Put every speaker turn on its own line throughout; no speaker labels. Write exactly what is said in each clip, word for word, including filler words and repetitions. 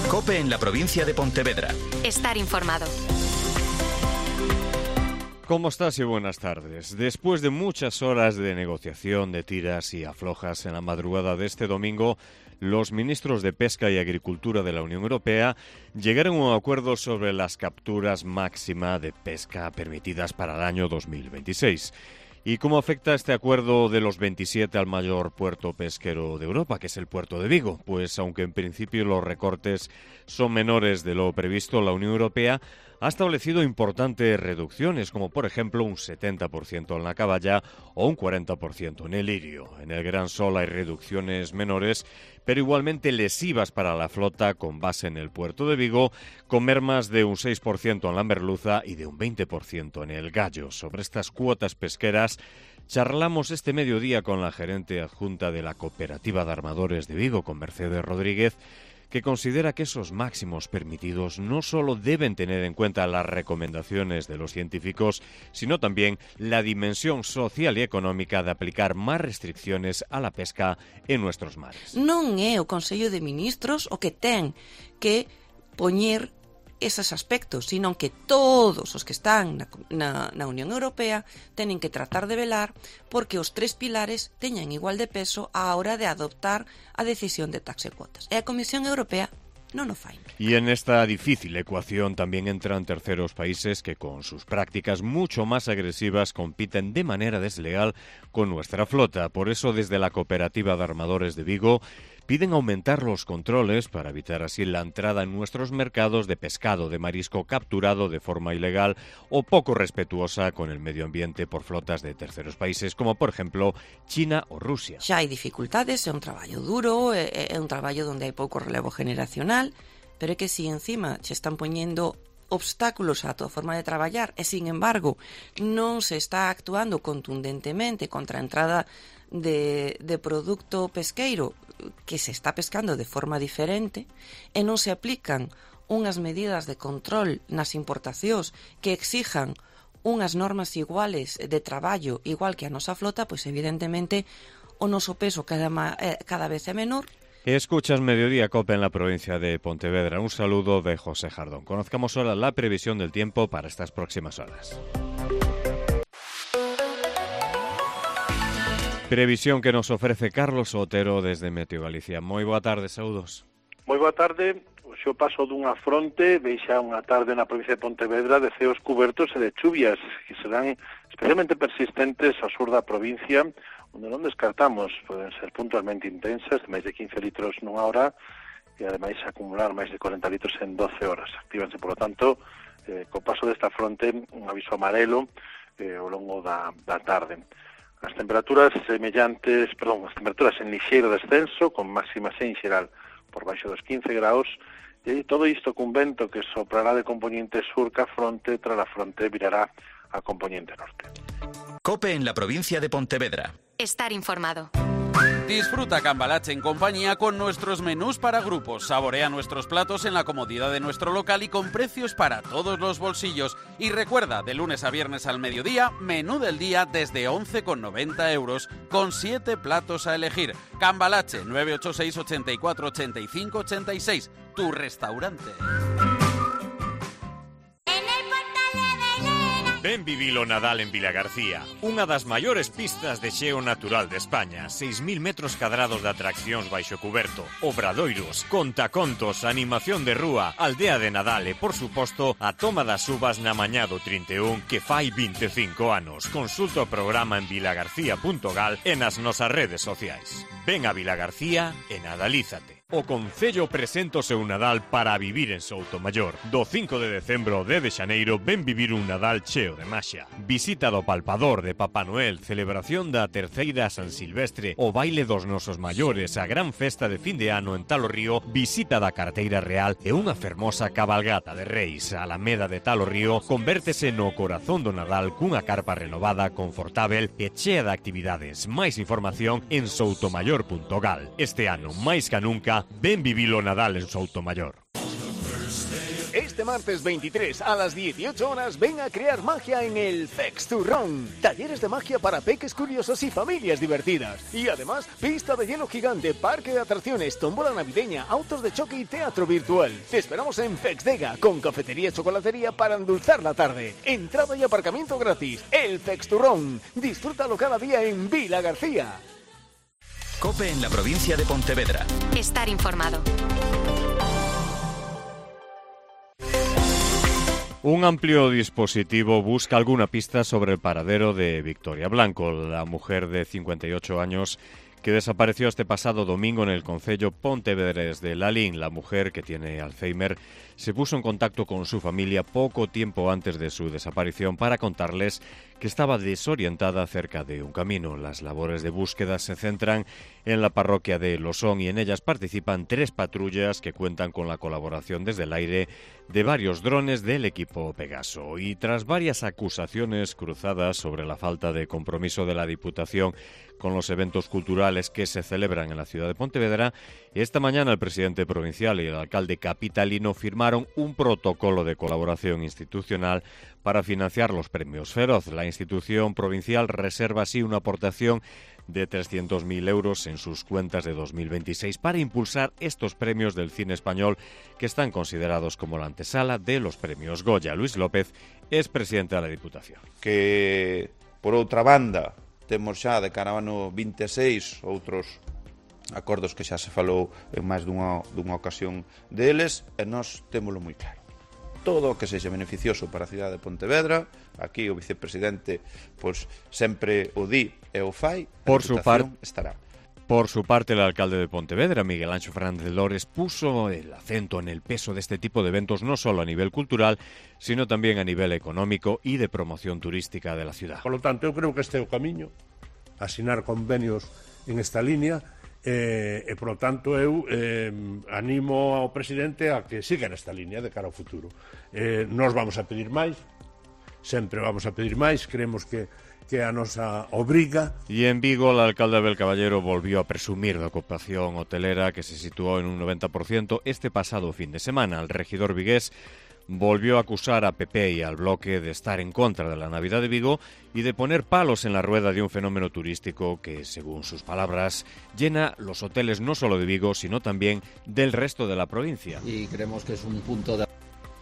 COPE en la provincia de Pontevedra.
Estar informado.
¿Cómo estás y buenas tardes? Después de muchas horas de negociación, de tiras y aflojas en la madrugada de este domingo, los ministros de Pesca y Agricultura de la Unión Europea llegaron a un acuerdo sobre las capturas máxima de pesca permitidas para el año dos mil veintiséis. ¿Y cómo afecta este acuerdo de los veintisiete al mayor puerto pesquero de Europa, que es el puerto de Vigo? Pues aunque en principio los recortes son menores de lo previsto, la Unión Europea ha establecido importantes reducciones, como por ejemplo un setenta por ciento en la caballa o un cuarenta por ciento en el lirio. En el Gran Sol hay reducciones menores, pero igualmente lesivas para la flota con base en el puerto de Vigo, con mermas de un seis por ciento en la merluza y de un veinte por ciento en el gallo. Sobre estas cuotas pesqueras charlamos este mediodía con la gerente adjunta de la Cooperativa de Armadores de Vigo, con Mercedes Rodríguez, que considera que esos máximos permitidos no solo deben tener en cuenta las recomendaciones de los científicos, sino también la dimensión social y económica de aplicar más restricciones a la pesca en nuestros mares.
Non é o Consello de Ministros o que ten que poñer esos aspectos, sino que todos os que están na, na, na Unión Europea teñen que tratar de velar porque os tres pilares teñan igual de peso á hora de adoptar a decisión de taxa e cuotas. E a Comisión Europea non o fai.
Y en esta difícil ecuación también entran terceros países que con sus prácticas mucho más agresivas compiten de manera desleal con nuestra flota. Por eso desde la Cooperativa de Armadores de Vigo piden aumentar los controles para evitar así la entrada en nuestros mercados de pescado de marisco capturado de forma ilegal o poco respetuosa con el medio ambiente por flotas de terceros países, como por ejemplo China o Rusia.
Xa hai dificultades, é un traballo duro, é, é un traballo onde hai pouco relevo generacional, pero é que si encima se están poñendo obstáculos á tua forma de traballar e, sin embargo, non se está actuando contundentemente contra a entrada de, de produto pesqueiro que se está pescando de forma diferente e non se aplican unhas medidas de control nas importacións que exijan unhas normas iguales de traballo igual que a nosa flota, pois evidentemente o noso peso cada, cada vez é menor.
Escuchas Mediodía COPE en la provincia de Pontevedra. Un saludo de José Jardón. Conozcamos ahora la previsión del tiempo para estas próximas horas. Previsión que nos ofrece Carlos Otero desde Meteo Galicia. Moi boa tarde, saúdos.
Moi boa tarde. Hoxe o paso dunha fronte deixa unha tarde na provincia de Pontevedra de ceos cubertos e de chuvias que serán especialmente persistentes ao sur da provincia, onde non descartamos, poden ser puntualmente intensas, de máis de quince litros nunha hora e ademais acumular máis de corenta litros en doce horas. Actívanse, por lo tanto, eh, co paso desta fronte un aviso amarelo eh, ao longo da, da tarde. As temperaturas semellantes, perdón, as temperaturas en lixeiro descenso, con máximas en xeral por baixo dos quince graus, e todo isto cun vento que soprará de componente sur ca fronte, tras a fronte virará a componente norte.
COPE en la provincia de Pontevedra.
Estar informado.
Disfruta Cambalache en compañía con nuestros menús para grupos. Saborea nuestros platos en la comodidad de nuestro local y con precios para todos los bolsillos. Y recuerda, de lunes a viernes al mediodía, menú del día desde once con noventa euros, con siete platos a elegir. Cambalache, nueve ocho seis, ochenta y cuatro, ochenta y cinco, ochenta y seis. Tu restaurante.
Ven vivilo Nadal en Vilagarcía, unha das maiores pistas de xeo natural de España, seis mil metros cadrados de atraccións baixo cuberto, obradoiros, contacontos, animación de rúa, aldea de Nadal e, por suposto, a toma das uvas na mañá do trinta e un que fai vinte e cinco anos. Consulta o programa en vilagarcía punto gal e nas nosas redes sociais. Ven a Vilagarcía e nadalízate. O Concello presenta o seu Nadal para vivir en Soutomaior. Do cinco de decembro ao dez de xaneiro ven vivir un Nadal cheo de maxia. Visita do palpador de Papá Noel, celebración da terceira San Silvestre, o baile dos nosos maiores, a gran festa de fin de ano en Talo Río, visita da carteira real e unha fermosa cabalgata de reis. A Alameda de Talo Río convértese no corazón do Nadal cunha carpa renovada, confortável e chea de actividades. Máis información en soutomaior punto gal. Este ano, máis que nunca, ven vivilo Nadal en Soutomaior.
Este Este martes veintitrés a las dieciocho horas ven a crear magia en el Fexturrón. Talleres de magia para peques curiosos y familias divertidas. Y además, pista de hielo gigante, parque de atracciones, tómbola navideña, autos de choque y teatro virtual. Te esperamos en Fexdega, con cafetería y chocolatería para endulzar la tarde. Entrada y aparcamiento gratis. El Fexturrón. Disfrútalo cada día en Vila García.
COPE en la provincia de Pontevedra.
Estar informado.
Un amplio dispositivo busca alguna pista sobre el paradero de Victoria Blanco, la mujer de cincuenta y ocho años que desapareció este pasado domingo en el concello pontevedrés de Lalín. La mujer, que tiene Alzheimer, se puso en contacto con su familia poco tiempo antes de su desaparición para contarles que estaba desorientada cerca de un camino. Las labores de búsqueda se centran en la parroquia de Losón y en ellas participan tres patrullas que cuentan con la colaboración desde el aire de varios drones del equipo Pegaso. Y tras varias acusaciones cruzadas sobre la falta de compromiso de la Diputación con los eventos culturales que se celebran en la ciudad de Pontevedra, esta mañana el presidente provincial y el alcalde capitalino firmaron un protocolo de colaboración institucional para financiar los premios Feroz. La institución provincial reserva así una aportación de trescientos mil euros en sus cuentas de dos mil veintiséis para impulsar estos premios del cine español que están considerados como la antesala de los premios Goya. Luis López es presidente de la Diputación.
Que, por outra banda, temos xa de cara ao ano vinte e seis outros acordos que xa se falou en máis dunha, dunha ocasión deles, e nós témolo moi claro. Todo o que sexa beneficioso para a cidade de Pontevedra, aquí o vicepresidente pois sempre o di e o fai, a
por su parte
estará.
Por su parte, el alcalde de Pontevedra, Miguel Anxo Fernández Lores, puso el acento en el peso de este tipo de eventos no solo a nivel cultural, sino también a nivel económico y de promoción turística de la ciudad.
Por lo tanto, eu creo que este é o camiño, asinar convenios en esta línea, e, e por lo tanto, eu eh, animo ao presidente a que siga nesta línea de cara ao futuro. Eh, nos vamos a pedir máis, sempre vamos a pedir máis, creemos que que a nosa obriga.
Y en Vigo, el alcalde Abel Caballero volvió a presumir de ocupación hotelera que se situó en un noventa por ciento este pasado fin de semana. El regidor vigués volvió a acusar a P P y al Bloque de estar en contra de la Navidad de Vigo y de poner palos en la rueda de un fenómeno turístico que, según sus palabras, llena los hoteles no solo de Vigo, sino también del resto de la provincia.
Y creemos que es un punto de...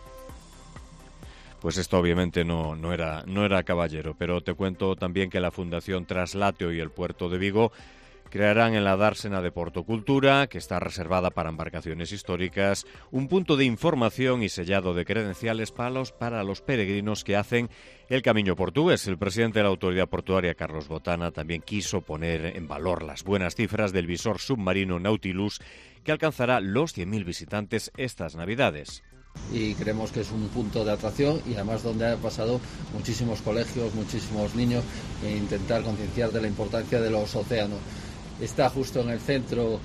Pues esto obviamente no, no, era, no era Caballero, pero te cuento también que la Fundación Traslatio y el Puerto de Vigo crearán en la dársena de Portocultura, que está reservada para embarcaciones históricas, un punto de información y sellado de credenciales para los, para los peregrinos que hacen el camino portugués. El presidente de la Autoridad Portuaria, Carlos Botana, también quiso poner en valor las buenas cifras del visor submarino Nautilus, que alcanzará los cien mil visitantes estas Navidades.
Y creemos que es un punto de atracción y además donde han pasado muchísimos colegios, muchísimos niños, e intentar concienciar de la importancia de los océanos. Está justo en el centro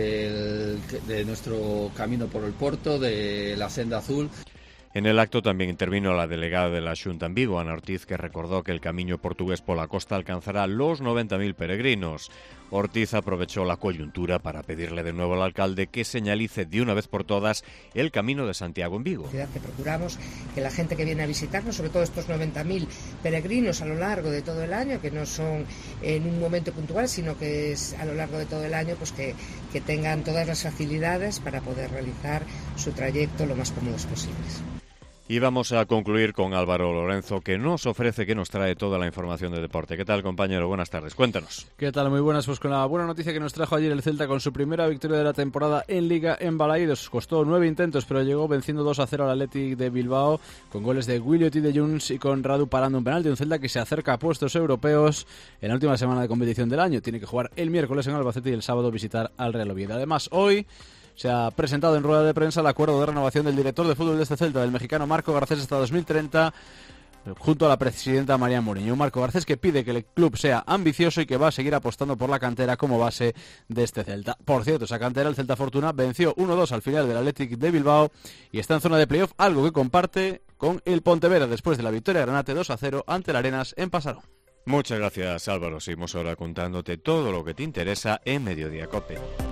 del, de nuestro camino por el puerto, de la Senda Azul.
En el acto también intervino la delegada de la Xunta en Vigo, Ana Ortiz, que recordó que el camino portugués por la costa alcanzará los noventa mil peregrinos. Ortiz aprovechó la coyuntura para pedirle de nuevo al alcalde que señalice de una vez por todas el camino de Santiago en Vigo.
Que procuramos que la gente que viene a visitarnos, sobre todo estos noventa mil peregrinos a lo largo de todo el año, que no son en un momento puntual, sino que es a lo largo de todo el año, pues que, que tengan todas las facilidades para poder realizar su trayecto lo más cómodos posibles.
Y vamos a concluir con Álvaro Lorenzo, que nos ofrece, que nos trae toda la información de deporte. ¿Qué tal, compañero? Buenas tardes, cuéntanos.
¿Qué tal? Muy buenas, pues con la buena noticia que nos trajo ayer el Celta con su primera victoria de la temporada en Liga en Balaídos. Costó nueve intentos, pero llegó venciendo dos a cero al Athletic de Bilbao, con goles de Williot y de Junts y con Radu parando un penalti. Un Celta que se acerca a puestos europeos en la última semana de competición del año. Tiene que jugar el miércoles en Albacete y el sábado visitar al Real Oviedo. Además, hoy se ha presentado en rueda de prensa el acuerdo de renovación del director de fútbol de este Celta, del mexicano Marco Garcés, hasta dos mil treinta, junto a la presidenta María Mourinho. Un Marco Garcés que pide que el club sea ambicioso y que va a seguir apostando por la cantera como base de este Celta. Por cierto, esa cantera, el Celta Fortuna, venció uno dos al final del Athletic de Bilbao y está en zona de playoff, algo que comparte con el Pontevedra después de la victoria granate dos a cero ante el Arenas en Pasarón.
Muchas gracias, Álvaro. Seguimos ahora contándote todo lo que te interesa en Mediodía COPE.